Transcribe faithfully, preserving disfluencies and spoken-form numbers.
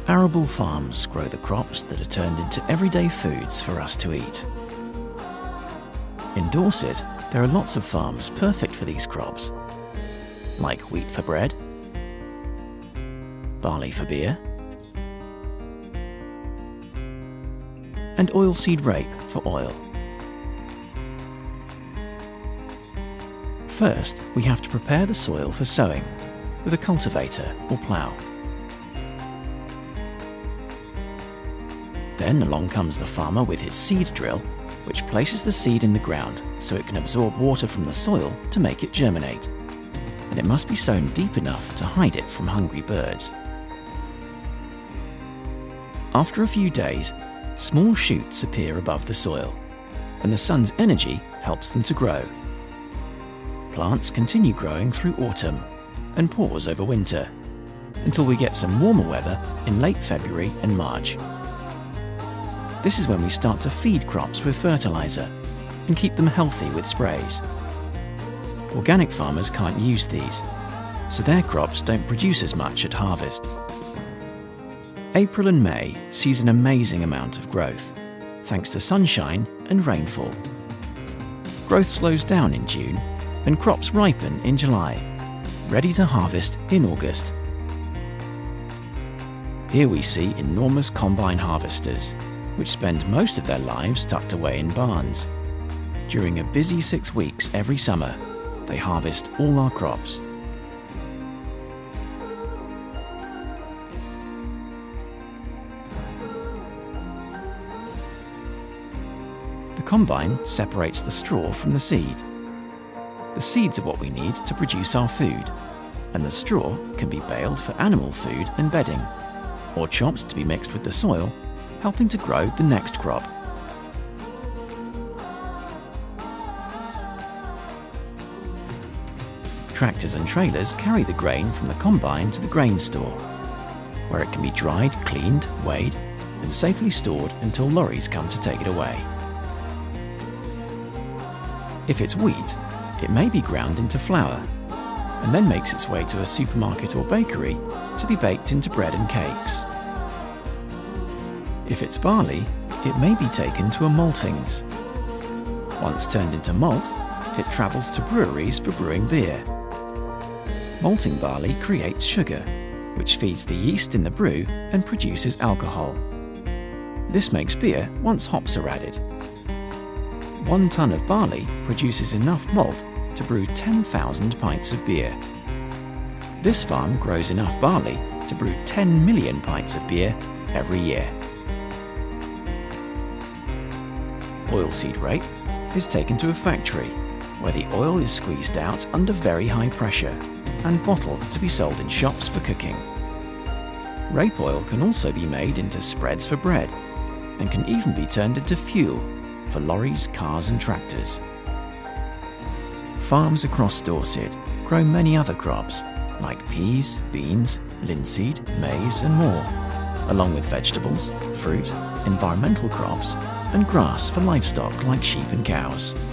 Arable farms grow the crops that are turned into everyday foods for us to eat. In Dorset, there are lots of farms perfect for these crops, like wheat for bread, barley for beer, and oilseed rape for oil. First, we have to prepare the soil for sowing with a cultivator or plough. Then along comes the farmer with his seed drill, which places the seed in the ground so it can absorb water from the soil to make it germinate. And it must be sown deep enough to hide it from hungry birds. After a few days, small shoots appear above the soil, and the sun's energy helps them to grow. Plants continue growing through autumn and pause over winter, until we get some warmer weather in late February and March. This is when we start to feed crops with fertilizer and keep them healthy with sprays. Organic farmers can't use these, so their crops don't produce as much at harvest. April and May sees an amazing amount of growth, thanks to sunshine and rainfall. Growth slows down in June, and crops ripen in July, ready to harvest in August. Here we see enormous combine harvesters, which spend most of their lives tucked away in barns. During a busy six weeks every summer, they harvest all our crops. The combine separates the straw from the seed. The seeds are what we need to produce our food, and the straw can be baled for animal food and bedding, or chopped to be mixed with the soil, helping to grow the next crop. Tractors and trailers carry the grain from the combine to the grain store, where it can be dried, cleaned, weighed, and safely stored until lorries come to take it away. If it's wheat, it may be ground into flour, and then makes its way to a supermarket or bakery to be baked into bread and cakes. If it's barley, it may be taken to a maltings. Once turned into malt, it travels to breweries for brewing beer. Malting barley creates sugar, which feeds the yeast in the brew and produces alcohol. This makes beer once hops are added. One ton of barley produces enough malt to brew ten thousand pints of beer. This farm grows enough barley to brew ten million pints of beer every year. Oilseed rape is taken to a factory where the oil is squeezed out under very high pressure and bottled to be sold in shops for cooking. Rape oil can also be made into spreads for bread and can even be turned into fuel for lorries, cars and tractors. Farms across Dorset grow many other crops like peas, beans, linseed, maize and more, along with vegetables, fruit, environmental crops and grass for livestock like sheep and cows.